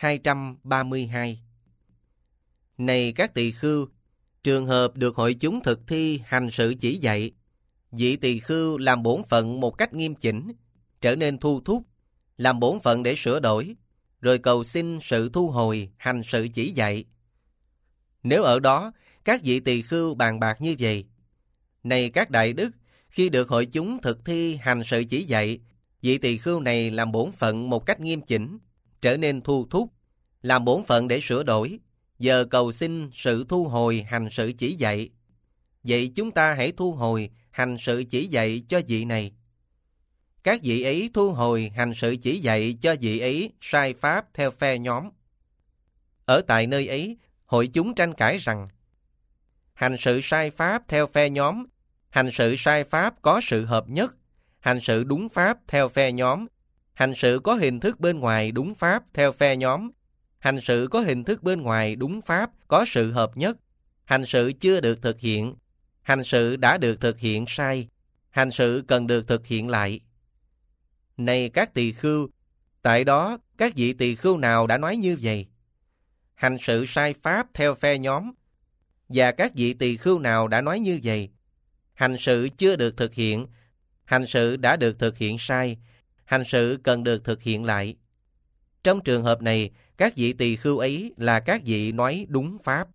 232. Này các tỳ khưu, trường hợp được hội chúng thực thi hành sự chỉ dạy, vị tỳ khưu làm bổn phận một cách nghiêm chỉnh, trở nên thu thúc, làm bổn phận để sửa đổi, rồi cầu xin sự thu hồi hành sự chỉ dạy. Nếu ở đó các vị tỳ khưu bàn bạc như vậy: này các đại đức, khi được hội chúng thực thi hành sự chỉ dạy, vị tỳ khưu này làm bổn phận một cách nghiêm chỉnh, trở nên thu thúc, làm bổn phận để sửa đổi, giờ cầu xin sự thu hồi hành sự chỉ dạy. Vậy chúng ta hãy thu hồi hành sự chỉ dạy cho vị này. Các vị ấy thu hồi hành sự chỉ dạy cho vị ấy sai pháp theo phe nhóm. Ở tại nơi ấy, hội chúng tranh cãi rằng: hành sự sai pháp theo phe nhóm, hành sự sai pháp có sự hợp nhất, hành sự đúng pháp theo phe nhóm, hành sự có hình thức bên ngoài đúng pháp theo phe nhóm, hành sự có hình thức bên ngoài đúng pháp có sự hợp nhất, hành sự chưa được thực hiện, hành sự đã được thực hiện sai, hành sự cần được thực hiện lại. Này các tỳ khưu, tại đó các vị tỳ khưu nào đã nói như vậy? Hành sự sai pháp theo phe nhóm. Và các vị tỳ khưu nào đã nói như vậy? Hành sự chưa được thực hiện, hành sự đã được thực hiện sai, hành sự cần được thực hiện lại. Trong trường hợp này, các vị tỳ khưu ấy là các vị nói đúng pháp.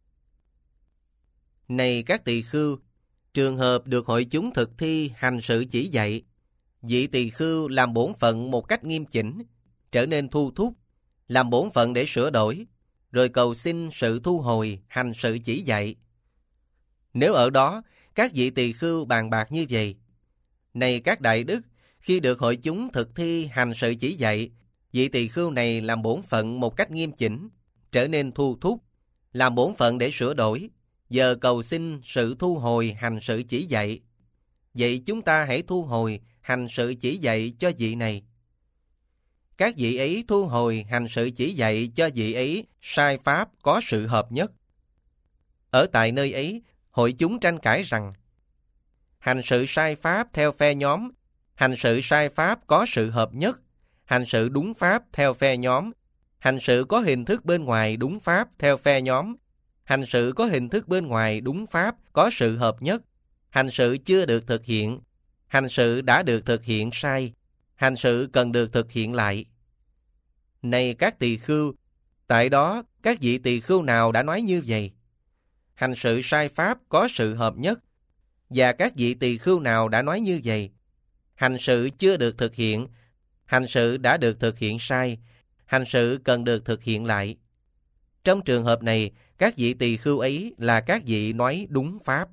Này các tỳ khưu, trường hợp được hội chúng thực thi hành sự chỉ dạy, vị tỳ khưu làm bổn phận một cách nghiêm chỉnh, trở nên thu thúc, làm bổn phận để sửa đổi, rồi cầu xin sự thu hồi hành sự chỉ dạy. Nếu ở đó các vị tỳ khưu bàn bạc như vậy: này các đại đức, khi được hội chúng thực thi hành sự chỉ dạy, vị tỳ khưu này làm bổn phận một cách nghiêm chỉnh, trở nên thu thúc, làm bổn phận để sửa đổi, giờ cầu xin sự thu hồi hành sự chỉ dạy. Vậy chúng ta hãy thu hồi hành sự chỉ dạy cho vị này. Các vị ấy thu hồi hành sự chỉ dạy cho vị ấy sai pháp có sự hợp nhất. Ở tại nơi ấy, hội chúng tranh cãi rằng: hành sự sai pháp theo phe nhóm, hành sự sai pháp có sự hợp nhất, hành sự đúng pháp theo phe nhóm, hành sự có hình thức bên ngoài đúng pháp theo phe nhóm, hành sự có hình thức bên ngoài đúng pháp có sự hợp nhất, hành sự chưa được thực hiện, hành sự đã được thực hiện sai, hành sự cần được thực hiện lại. Này các tỳ khưu, tại đó các vị tỳ khưu nào đã nói như vậy? Hành sự sai pháp có sự hợp nhất. Và các vị tỳ khưu nào đã nói như vậy? Hành sự chưa được thực hiện, hành sự đã được thực hiện sai, hành sự cần được thực hiện lại. Trong trường hợp này, các vị tỳ khưu ấy là các vị nói đúng pháp.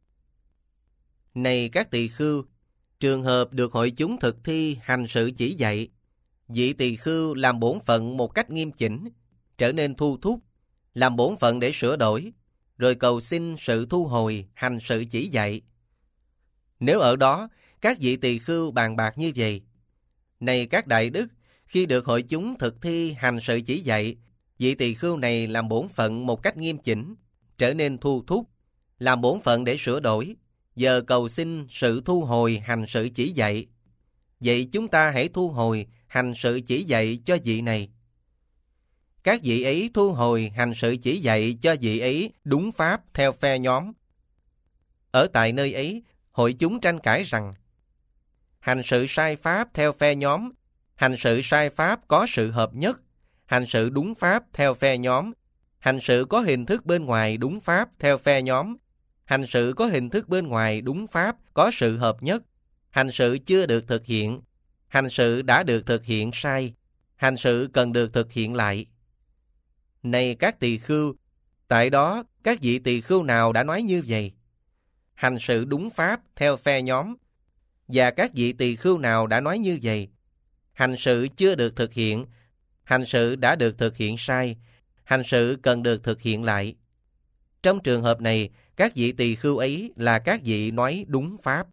Này các tỳ khưu, trường hợp được hội chúng thực thi hành sự chỉ dạy, vị tỳ khưu làm bổn phận một cách nghiêm chỉnh, trở nên thu thúc, làm bổn phận để sửa đổi, rồi cầu xin sự thu hồi hành sự chỉ dạy. Nếu ở đó các vị tỳ khưu bàn bạc như vậy: này các đại đức, khi được hội chúng thực thi hành sự chỉ dạy, vị tỳ khưu này làm bổn phận một cách nghiêm chỉnh, trở nên thu thúc, làm bổn phận để sửa đổi, giờ cầu xin sự thu hồi hành sự chỉ dạy. Vậy chúng ta hãy thu hồi hành sự chỉ dạy cho vị này. Các vị ấy thu hồi hành sự chỉ dạy cho vị ấy đúng pháp theo phe nhóm. Ở tại nơi ấy, hội chúng tranh cãi rằng: hành sự sai pháp theo phe nhóm, hành sự sai pháp có sự hợp nhất, hành sự đúng pháp theo phe nhóm, hành sự có hình thức bên ngoài đúng pháp theo phe nhóm, hành sự có hình thức bên ngoài đúng pháp có sự hợp nhất, hành sự chưa được thực hiện, hành sự đã được thực hiện sai, hành sự cần được thực hiện lại. Này các tỳ khưu, tại đó các vị tỳ khưu nào đã nói như vậy? Hành sự đúng pháp theo phe nhóm. Và các vị tỳ khưu nào đã nói như vậy? Hành sự chưa được thực hiện, hành sự đã được thực hiện sai, hành sự cần được thực hiện lại. Trong trường hợp này, các vị tỳ khưu ấy là các vị nói đúng pháp.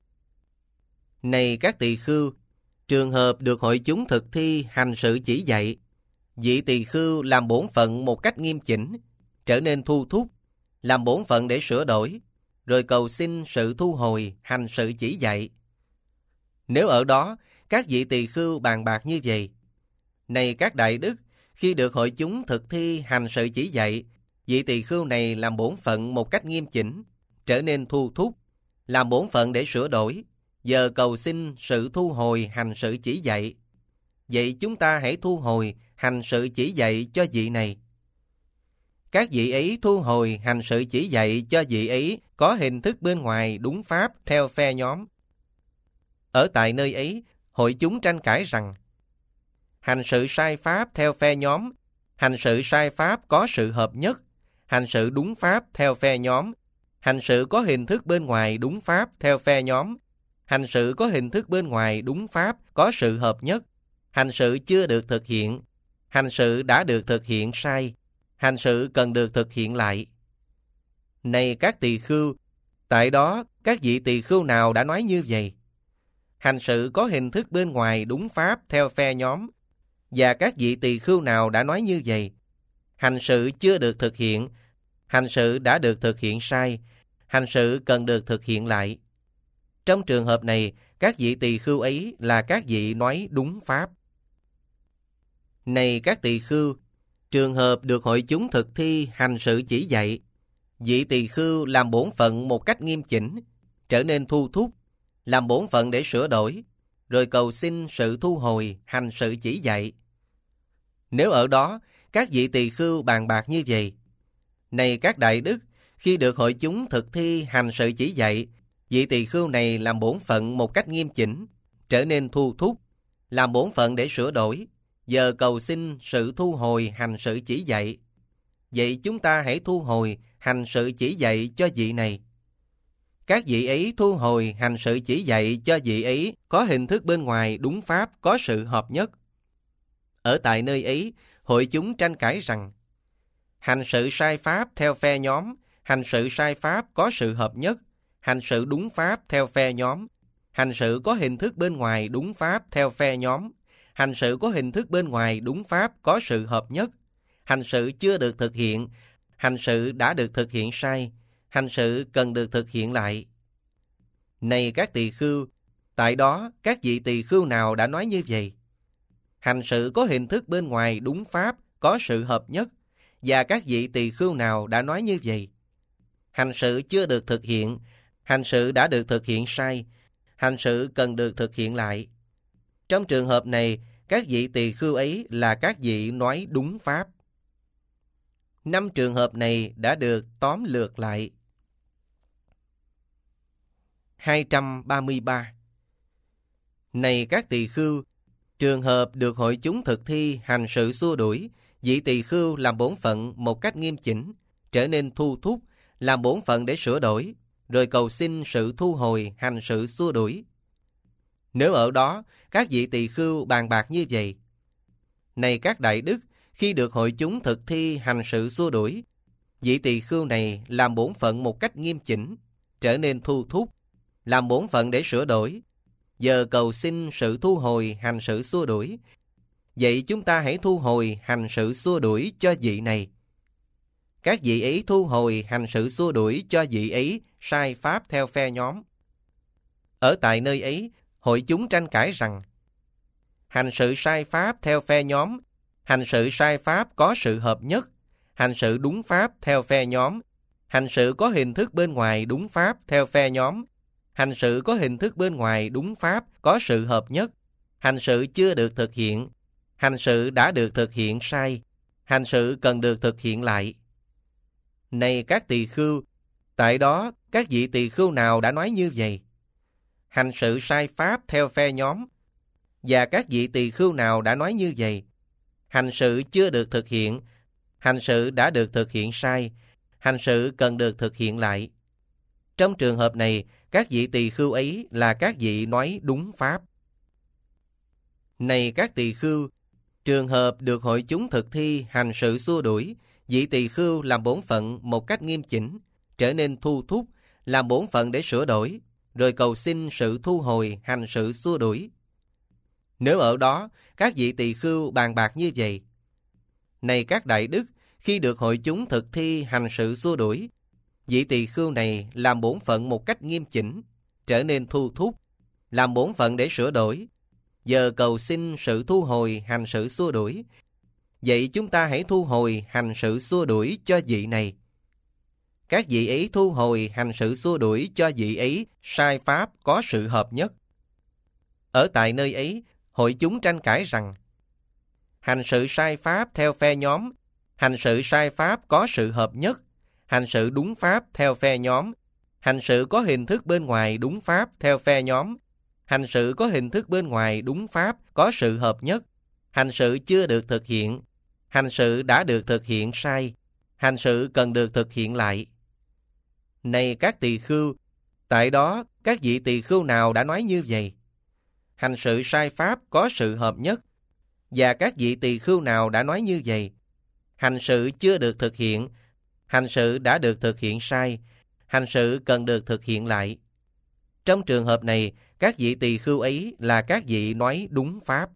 Này các tỳ khưu, trường hợp được hội chúng thực thi hành sự chỉ dạy, vị tỳ khưu làm bổn phận một cách nghiêm chỉnh, trở nên thu thúc, làm bổn phận để sửa đổi, rồi cầu xin sự thu hồi hành sự chỉ dạy. Nếu ở đó các vị tỳ khưu bàn bạc như vậy: này các đại đức, khi được hội chúng thực thi hành sự chỉ dạy, vị tỳ khưu này làm bổn phận một cách nghiêm chỉnh, trở nên thu thúc, làm bổn phận để sửa đổi, giờ cầu xin sự thu hồi hành sự chỉ dạy. Vậy chúng ta hãy thu hồi hành sự chỉ dạy cho vị này. Các vị ấy thu hồi hành sự chỉ dạy cho vị ấy có hình thức bên ngoài đúng pháp theo phe nhóm. Ở tại nơi ấy, hội chúng tranh cãi rằng hành sự sai pháp theo phe nhóm, hành sự sai pháp có sự hợp nhất, hành sự đúng pháp theo phe nhóm, hành sự có hình thức bên ngoài đúng pháp theo phe nhóm, hành sự có hình thức bên ngoài đúng pháp có sự hợp nhất, hành sự chưa được thực hiện, hành sự đã được thực hiện sai, hành sự cần được thực hiện lại. Này các tỳ khưu, tại đó các vị tỳ khưu nào đã nói như vậy? Hành sự có hình thức bên ngoài đúng pháp theo phe nhóm, và các vị tỳ khưu nào đã nói như vậy? Hành sự chưa được thực hiện, hành sự đã được thực hiện sai, hành sự cần được thực hiện lại. Trong trường hợp này, các vị tỳ khưu ấy là các vị nói đúng pháp. Này các tỳ khưu, trường hợp được hội chúng thực thi hành sự chỉ dạy, vị tỳ khưu làm bổn phận một cách nghiêm chỉnh, trở nên thu thúc, làm bổn phận để sửa đổi, rồi cầu xin sự thu hồi hành sự chỉ dạy. Nếu ở đó, các vị tỳ khưu bàn bạc như vậy: này các đại đức, khi được hội chúng thực thi hành sự chỉ dạy, vị tỳ khưu này làm bổn phận một cách nghiêm chỉnh, trở nên thu thúc, làm bổn phận để sửa đổi, giờ cầu xin sự thu hồi hành sự chỉ dạy. Vậy chúng ta hãy thu hồi hành sự chỉ dạy cho vị này. Các vị ấy thu hồi hành sự chỉ dạy cho vị ấy có hình thức bên ngoài đúng pháp có sự hợp nhất. Ở tại nơi ấy, hội chúng tranh cãi rằng hành sự sai pháp theo phe nhóm, hành sự sai pháp có sự hợp nhất, hành sự đúng pháp theo phe nhóm, hành sự có hình thức bên ngoài đúng pháp theo phe nhóm, hành sự có hình thức bên ngoài đúng pháp có sự hợp nhất, hành sự chưa được thực hiện, hành sự đã được thực hiện sai, hành sự cần được thực hiện lại. Này các tỳ khưu, tại đó các vị tỳ khưu nào đã nói như vậy? Hành sự có hình thức bên ngoài đúng pháp có sự hợp nhất, và các vị tỳ khưu nào đã nói như vậy? Hành sự chưa được thực hiện, hành sự đã được thực hiện sai, hành sự cần được thực hiện lại. Trong trường hợp này, các vị tỳ khưu ấy là các vị nói đúng pháp. 5 trường hợp này đã được tóm lược lại. 233. Này các tỳ khưu, trường hợp được hội chúng thực thi hành sự xua đuổi, vị tỳ khưu làm bổn phận một cách nghiêm chỉnh, trở nên thu thúc, làm bổn phận để sửa đổi, rồi cầu xin sự thu hồi hành sự xua đuổi. Nếu ở đó, các vị tỳ khưu bàn bạc như vậy: này các đại đức, khi được hội chúng thực thi hành sự xua đuổi, vị tỳ khưu này làm bổn phận một cách nghiêm chỉnh, trở nên thu thúc, làm bổn phận để sửa đổi, giờ cầu xin sự thu hồi hành sự xua đuổi. Vậy chúng ta hãy thu hồi hành sự xua đuổi cho vị này. Các vị ấy thu hồi hành sự xua đuổi cho vị ấy sai pháp theo phe nhóm. Ở tại nơi ấy, hội chúng tranh cãi rằng hành sự sai pháp theo phe nhóm, hành sự sai pháp có sự hợp nhất, hành sự đúng pháp theo phe nhóm, hành sự có hình thức bên ngoài đúng pháp theo phe nhóm, hành sự có hình thức bên ngoài đúng pháp có sự hợp nhất, hành sự chưa được thực hiện, hành sự đã được thực hiện sai, hành sự cần được thực hiện lại. Này các tỳ khưu, tại đó các vị tỳ khưu nào đã nói như vậy? Hành sự sai pháp theo phe nhóm. Và các vị tỳ khưu nào đã nói như vậy? Hành sự chưa được thực hiện, hành sự đã được thực hiện sai, hành sự cần được thực hiện lại. Trong trường hợp này, các vị tỳ khưu ấy là các vị nói đúng pháp. Này các tỳ khưu, trường hợp được hội chúng thực thi hành sự xua đuổi, vị tỳ khưu làm bổn phận một cách nghiêm chỉnh, trở nên thu thúc, làm bổn phận để sửa đổi, rồi cầu xin sự thu hồi hành sự xua đuổi. Nếu ở đó, các vị tỳ khưu bàn bạc như vậy: này các đại đức, khi được hội chúng thực thi hành sự xua đuổi, vị tỳ khưu này làm bổn phận một cách nghiêm chỉnh, trở nên thu thúc, làm bổn phận để sửa đổi, giờ cầu xin sự thu hồi hành sự xua đuổi. Vậy chúng ta hãy thu hồi hành sự xua đuổi cho vị này. Các vị ấy thu hồi hành sự xua đuổi cho vị ấy sai pháp có sự hợp nhất. Ở tại nơi ấy, hội chúng tranh cãi rằng hành sự sai pháp theo phe nhóm, hành sự sai pháp có sự hợp nhất, hành sự đúng pháp theo phe nhóm, hành sự có hình thức bên ngoài đúng pháp theo phe nhóm, hành sự có hình thức bên ngoài đúng pháp có sự hợp nhất, hành sự chưa được thực hiện, hành sự đã được thực hiện sai, hành sự cần được thực hiện lại. Này các tỳ khưu, tại đó các vị tỳ khưu nào đã nói như vậy? Hành sự sai pháp có sự hợp nhất. Và các vị tỳ khưu nào đã nói như vậy? Hành sự chưa được thực hiện, hành sự đã được thực hiện sai, hành sự cần được thực hiện lại. Trong trường hợp này, các vị tỳ khưu ấy là các vị nói đúng pháp.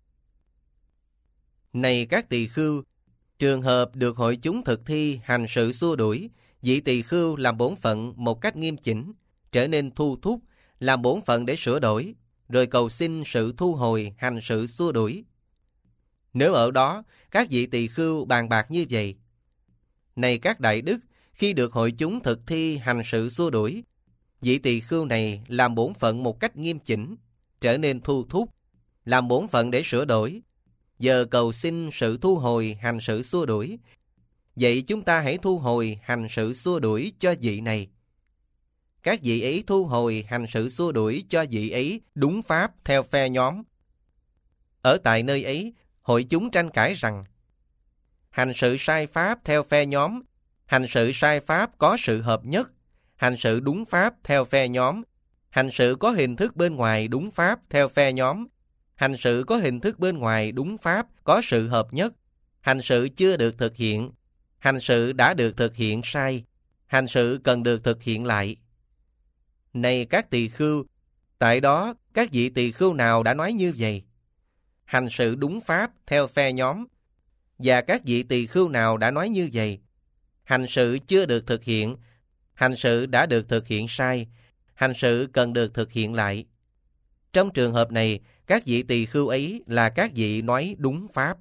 Này các tỳ khưu, trường hợp được hội chúng thực thi hành sự xua đuổi, vị tỳ khưu làm bổn phận một cách nghiêm chỉnh, trở nên thu thúc, làm bổn phận để sửa đổi, rồi cầu xin sự thu hồi hành sự xua đuổi. Nếu ở đó, các vị tỳ khưu bàn bạc như vậy: này các đại đức, khi được hội chúng thực thi hành sự xua đuổi, vị tỳ khưu này làm bổn phận một cách nghiêm chỉnh, trở nên thu thúc, làm bổn phận để sửa đổi, giờ cầu xin sự thu hồi hành sự xua đuổi. Vậy chúng ta hãy thu hồi hành sự xua đuổi cho vị này. Các vị ấy thu hồi hành sự xua đuổi cho vị ấy đúng pháp theo phe nhóm. Ở tại nơi ấy, hội chúng tranh cãi rằng hành sự sai pháp theo phe nhóm, hành sự sai pháp có sự hợp nhất, hành sự đúng pháp theo phe nhóm, hành sự có hình thức bên ngoài đúng pháp theo phe nhóm, hành sự có hình thức bên ngoài đúng pháp có sự hợp nhất, hành sự chưa được thực hiện, hành sự đã được thực hiện sai, hành sự cần được thực hiện lại. Này các tỳ khưu, tại đó các vị tỳ khưu nào đã nói như vậy? Hành sự đúng pháp theo phe nhóm. Và các vị tỳ khưu nào đã nói như vậy? Hành sự chưa được thực hiện, hành sự đã được thực hiện sai, hành sự cần được thực hiện lại. Trong trường hợp này, các vị tỳ khưu ấy là các vị nói đúng pháp.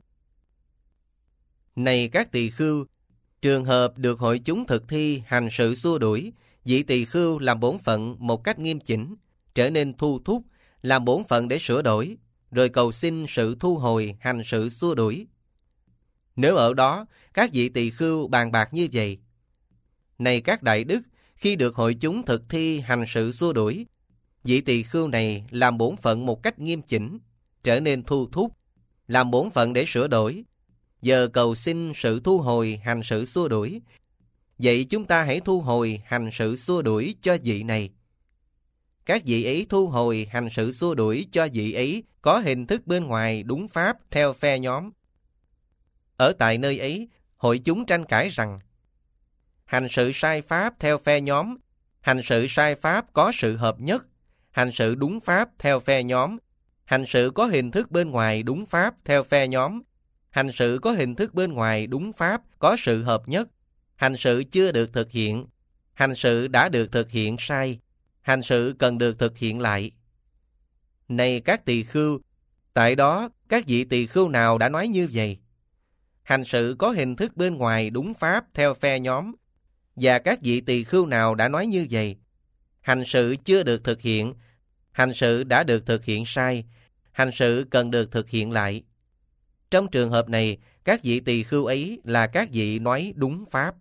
Này các tỳ khưu, trường hợp được hội chúng thực thi hành sự xua đuổi, vị tỳ khưu làm bổn phận một cách nghiêm chỉnh, trở nên thu thúc, làm bổn phận để sửa đổi, rồi cầu xin sự thu hồi hành sự xua đuổi. Nếu ở đó, các vị tỳ khưu bàn bạc như vậy: này các đại đức, khi được hội chúng thực thi hành sự xua đuổi, vị tỳ khưu này làm bổn phận một cách nghiêm chỉnh, trở nên thu thúc, làm bổn phận để sửa đổi, giờ cầu xin sự thu hồi hành sự xua đuổi. Vậy chúng ta hãy thu hồi hành sự xua đuổi cho vị này. Các vị ấy thu hồi hành sự xua đuổi cho vị ấy có hình thức bên ngoài đúng pháp theo phe nhóm. Ở tại nơi ấy, hội chúng tranh cãi rằng hành sự sai pháp theo phe nhóm, hành sự sai pháp có sự hợp nhất, hành sự đúng pháp theo phe nhóm, hành sự có hình thức bên ngoài đúng pháp theo phe nhóm, hành sự có hình thức bên ngoài đúng pháp có sự hợp nhất, hành sự chưa được thực hiện, hành sự đã được thực hiện sai, hành sự cần được thực hiện lại. Này các tỳ khưu, tại đó các vị tỳ khưu nào đã nói như vậy? Hành sự có hình thức bên ngoài đúng pháp theo phe nhóm. Và các vị tỳ khưu nào đã nói như vậy? Hành sự chưa được thực hiện, hành sự đã được thực hiện sai, hành sự cần được thực hiện lại. Trong trường hợp này, các vị tỳ khưu ấy là các vị nói đúng pháp.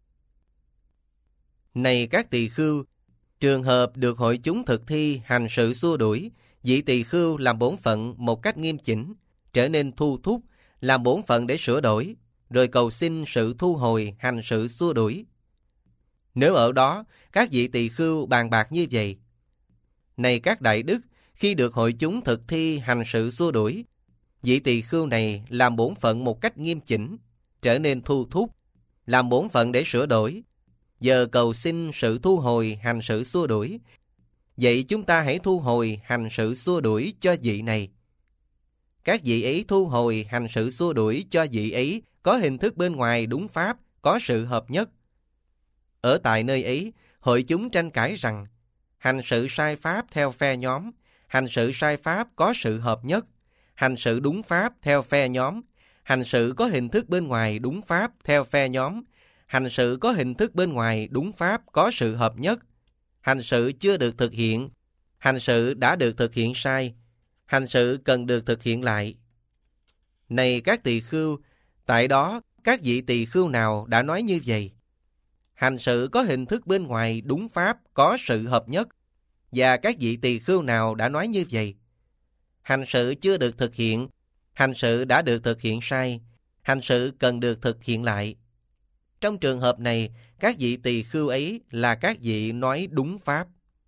Này các tỳ khưu, trường hợp được hội chúng thực thi hành sự xua đuổi, vị tỳ khưu làm bổn phận một cách nghiêm chỉnh, trở nên thu thúc, làm bổn phận để sửa đổi, rồi cầu xin sự thu hồi hành sự xua đuổi. Nếu ở đó, các vị tỳ khưu bàn bạc như vậy: này các đại đức, khi được hội chúng thực thi hành sự xua đuổi, vị tỳ khưu này làm bổn phận một cách nghiêm chỉnh, trở nên thu thúc, làm bổn phận để sửa đổi, giờ cầu xin sự thu hồi hành sự xua đuổi. Vậy chúng ta hãy thu hồi hành sự xua đuổi cho vị này. Các vị ấy thu hồi hành sự xua đuổi cho vị ấy có hình thức bên ngoài đúng pháp, có sự hợp nhất. Ở tại nơi ấy, hội chúng tranh cãi rằng hành sự sai pháp theo phe nhóm, hành sự sai pháp có sự hợp nhất, hành sự đúng pháp theo phe nhóm, hành sự có hình thức bên ngoài đúng pháp theo phe nhóm, hành sự có hình thức bên ngoài đúng pháp có sự hợp nhất, hành sự chưa được thực hiện, hành sự đã được thực hiện sai, hành sự cần được thực hiện lại. Này các tỳ khưu, tại đó các vị tỳ khưu nào đã nói như vậy? Hành sự có hình thức bên ngoài đúng pháp có sự hợp nhất, và các vị tỳ khưu nào đã nói như vậy? Hành sự chưa được thực hiện, hành sự đã được thực hiện sai, hành sự cần được thực hiện lại. Trong trường hợp này, các vị tỳ khưu ấy là các vị nói đúng pháp.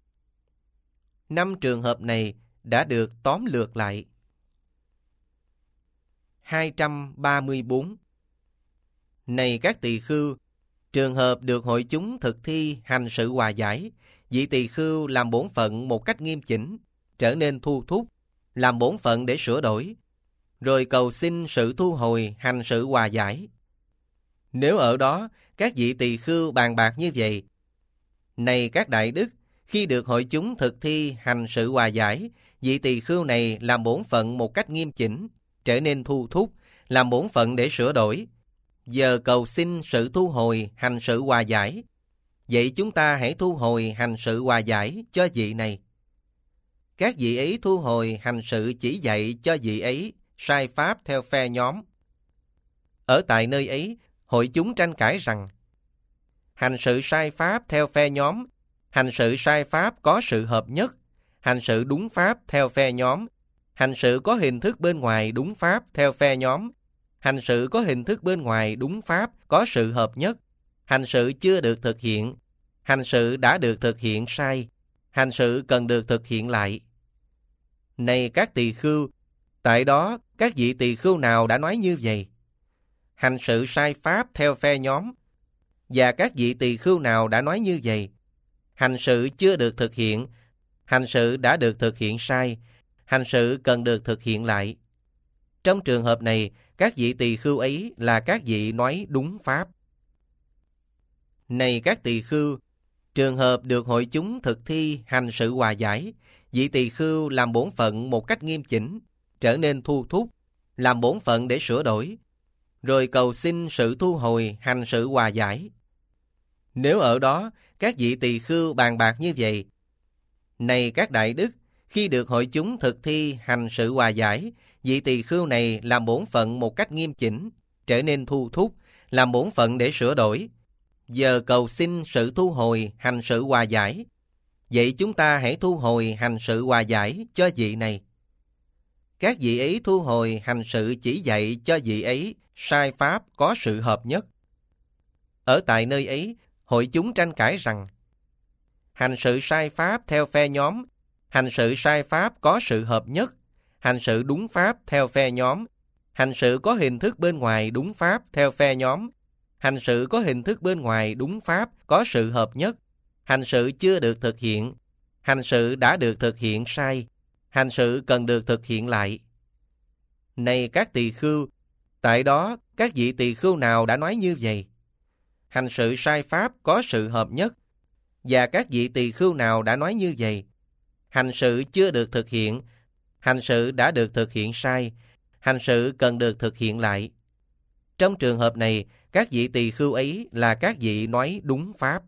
5 trường hợp này đã được tóm lược lại. 234. Này các tỳ khưu, trường hợp được hội chúng thực thi hành sự hòa giải, vị tỳ khưu làm bổn phận một cách nghiêm chỉnh, trở nên thu thúc, làm bổn phận để sửa đổi, rồi cầu xin sự thu hồi hành sự hòa giải. Nếu ở đó các vị tỳ khưu bàn bạc như vậy: này các đại đức, khi được hội chúng thực thi hành sự hòa giải, vị tỳ khưu này làm bổn phận một cách nghiêm chỉnh, trở nên thu thúc, làm bổn phận để sửa đổi, giờ cầu xin sự thu hồi hành sự hòa giải. Vậy chúng ta hãy thu hồi hành sự hòa giải cho vị này. Các vị ấy thu hồi hành sự chỉ dạy cho vị ấy sai pháp theo phe nhóm. Ở tại nơi ấy, hội chúng tranh cãi rằng: hành sự sai pháp theo phe nhóm, hành sự sai pháp có sự hợp nhất, hành sự đúng pháp theo phe nhóm, hành sự có hình thức bên ngoài đúng pháp theo phe nhóm, hành sự có hình thức bên ngoài đúng pháp có sự hợp nhất, hành sự chưa được thực hiện, hành sự đã được thực hiện sai, hành sự cần được thực hiện lại. Này các tỳ khưu, tại đó các vị tỳ khưu nào đã nói như vậy? Hành sự sai pháp theo phe nhóm. Và các vị tỳ khưu nào đã nói như vậy? Hành sự chưa được thực hiện, hành sự đã được thực hiện sai, hành sự cần được thực hiện lại. Trong trường hợp này, các vị tỳ khưu ấy là các vị nói đúng pháp. Này các tỳ khưu, trường hợp được hội chúng thực thi hành sự hòa giải, vị tỳ khưu làm bổn phận một cách nghiêm chỉnh, trở nên thu thúc, làm bổn phận để sửa đổi, rồi cầu xin sự thu hồi hành sự hòa giải. Nếu ở đó các vị tỳ khưu bàn bạc như vậy: này các đại đức, khi được hội chúng thực thi hành sự hòa giải, vị tỳ khưu này làm bổn phận một cách nghiêm chỉnh, trở nên thu thúc, làm bổn phận để sửa đổi, giờ cầu xin sự thu hồi hành sự hòa giải. Vậy chúng ta hãy thu hồi hành sự hòa giải cho vị này. Các vị ấy thu hồi hành sự chỉ dạy cho vị ấy sai pháp có sự hợp nhất. Ở tại nơi ấy, hội chúng tranh cãi rằng: hành sự sai pháp theo phe nhóm, hành sự sai pháp có sự hợp nhất, hành sự đúng pháp theo phe nhóm, hành sự có hình thức bên ngoài đúng pháp theo phe nhóm, hành sự có hình thức bên ngoài đúng pháp có sự hợp nhất, hành sự chưa được thực hiện, hành sự đã được thực hiện sai, hành sự cần được thực hiện lại. Này các tỳ khưu, tại đó các vị tỳ khưu nào đã nói như vậy? Hành sự sai pháp có sự hợp nhất. Và các vị tỳ khưu nào đã nói như vậy? Hành sự chưa được thực hiện, hành sự đã được thực hiện sai, hành sự cần được thực hiện lại. Trong trường hợp này, các vị tỳ khưu ấy là các vị nói đúng pháp.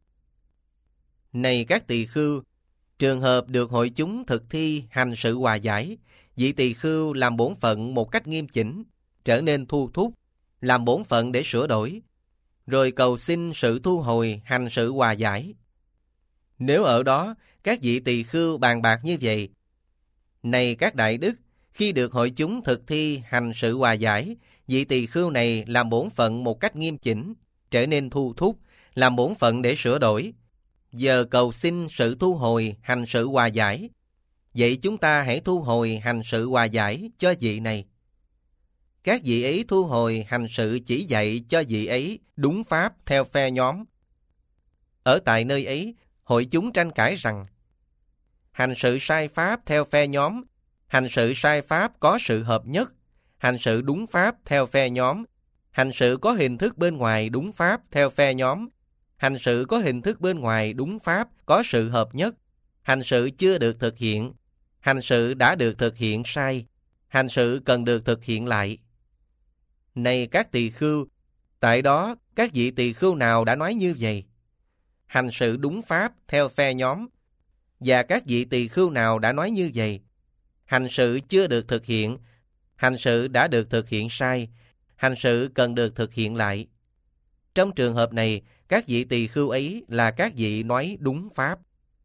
Này các tỳ khưu, trường hợp được hội chúng thực thi hành sự hòa giải, vị tỳ khưu làm bổn phận một cách nghiêm chỉnh, trở nên thu thúc, làm bổn phận để sửa đổi, rồi cầu xin sự thu hồi hành sự hòa giải. Nếu ở đó các vị tỳ khưu bàn bạc như vậy: này các đại đức, khi được hội chúng thực thi hành sự hòa giải, vị tỳ khưu này làm bổn phận một cách nghiêm chỉnh, trở nên thu thúc, làm bổn phận để sửa đổi, giờ cầu xin sự thu hồi hành sự hòa giải. Vậy chúng ta hãy thu hồi hành sự hòa giải cho vị này. Các vị ấy thu hồi hành sự chỉ dạy cho vị ấy đúng pháp theo phe nhóm. Ở tại nơi ấy, hội chúng tranh cãi rằng: hành sự sai pháp theo phe nhóm, hành sự sai pháp có sự hợp nhất, hành sự đúng pháp theo phe nhóm, hành sự có hình thức bên ngoài đúng pháp theo phe nhóm, hành sự có hình thức bên ngoài đúng pháp có sự hợp nhất, hành sự chưa được thực hiện, hành sự đã được thực hiện sai, hành sự cần được thực hiện lại. Này các tỳ khưu, tại đó các vị tỳ khưu nào đã nói như vậy? Hành sự đúng pháp theo phe nhóm. Và các vị tỳ khưu nào đã nói như vậy? Hành sự chưa được thực hiện, hành sự đã được thực hiện sai, hành sự cần được thực hiện lại. Trong trường hợp này, các vị tỳ khưu ấy là các vị nói đúng pháp.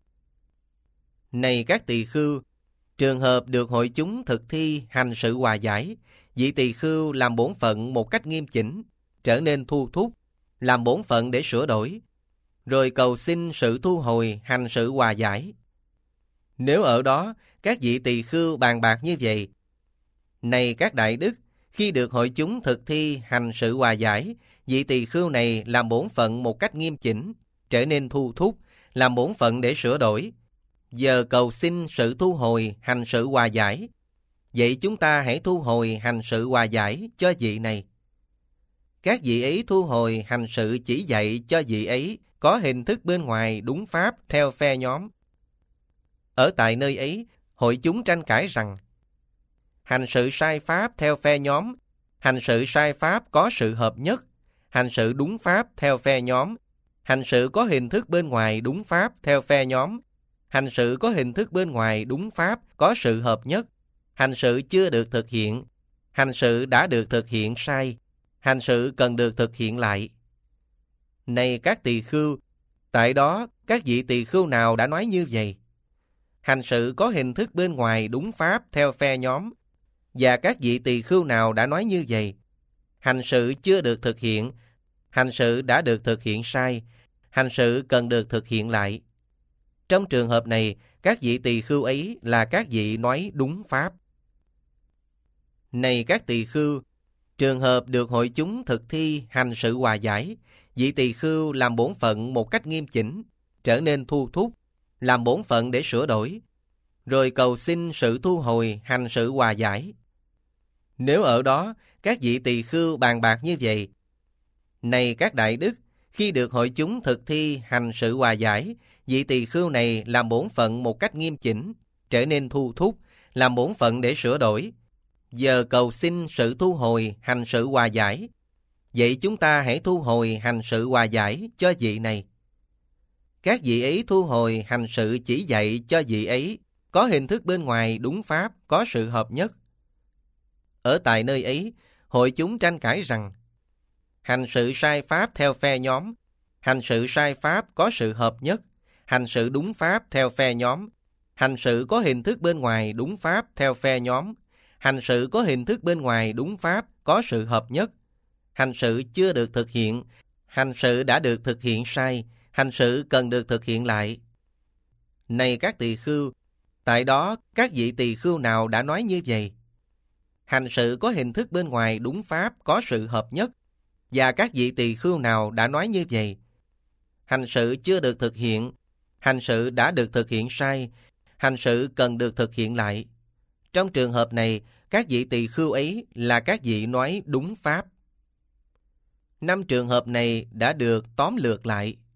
Này các tỳ khưu, trường hợp được hội chúng thực thi hành sự hòa giải, vị tỳ khưu làm bổn phận một cách nghiêm chỉnh, trở nên thu thúc, làm bổn phận để sửa đổi, rồi cầu xin sự thu hồi hành sự hòa giải. Nếu ở đó các vị tỳ khưu bàn bạc như vậy: này các đại đức, khi được hội chúng thực thi hành sự hòa giải, vị tỳ khưu này làm bổn phận một cách nghiêm chỉnh, trở nên thu thúc, làm bổn phận để sửa đổi, giờ cầu xin sự thu hồi hành sự hòa giải. Vậy chúng ta hãy thu hồi hành sự hòa giải cho vị này. Các vị ấy thu hồi hành sự chỉ dạy cho vị ấy có hình thức bên ngoài đúng pháp theo phe nhóm. Ở tại nơi ấy, hội chúng tranh cãi rằng: hành sự sai pháp theo phe nhóm, hành sự sai pháp có sự hợp nhất, hành sự đúng pháp theo phe nhóm, hành sự có hình thức bên ngoài đúng pháp theo phe nhóm, hành sự có hình thức bên ngoài đúng pháp có sự hợp nhất, hành sự chưa được thực hiện, hành sự đã được thực hiện sai, hành sự cần được thực hiện lại. Này các tỳ khưu, tại đó các vị tỳ khưu nào đã nói như vậy? Hành sự có hình thức bên ngoài đúng pháp theo phe nhóm. Và các vị tỳ khưu nào đã nói như vậy? Hành sự chưa được thực hiện, hành sự đã được thực hiện sai, hành sự cần được thực hiện lại. Trong trường hợp này, các vị tỳ khưu ấy là các vị nói đúng pháp. Này các tỳ khưu, trường hợp được hội chúng thực thi hành sự hòa giải, vị tỳ khưu làm bổn phận một cách nghiêm chỉnh, trở nên thu thúc, làm bổn phận để sửa đổi, rồi cầu xin sự thu hồi hành sự hòa giải. Nếu ở đó các vị tỳ khưu bàn bạc như vậy: này các đại đức, khi được hội chúng thực thi hành sự hòa giải, vị tỳ khưu này làm bổn phận một cách nghiêm chỉnh, trở nên thu thúc, làm bổn phận để sửa đổi, giờ cầu xin sự thu hồi hành sự hòa giải. Vậy chúng ta hãy thu hồi hành sự hòa giải cho vị này. Các vị ấy thu hồi hành sự chỉ dạy cho vị ấy có hình thức bên ngoài đúng pháp có sự hợp nhất. Ở tại nơi ấy, hội chúng tranh cãi rằng: hành sự sai pháp theo phe nhóm, hành sự sai pháp có sự hợp nhất, hành sự đúng pháp theo phe nhóm, hành sự có hình thức bên ngoài đúng pháp theo phe nhóm, hành sự có hình thức bên ngoài đúng pháp có sự hợp nhất, hành sự chưa được thực hiện, hành sự đã được thực hiện sai, hành sự cần được thực hiện lại. Này các tỳ khưu, tại đó các vị tỳ khưu nào đã nói như vậy? Hành sự có hình thức bên ngoài đúng pháp có sự hợp nhất. Và các vị tỳ khưu nào đã nói như vậy? Hành sự chưa được thực hiện, hành sự đã được thực hiện sai, hành sự cần được thực hiện lại. Trong trường hợp này, các vị tỳ khưu ấy là các vị nói đúng pháp. 5 trường hợp này đã được tóm lược lại.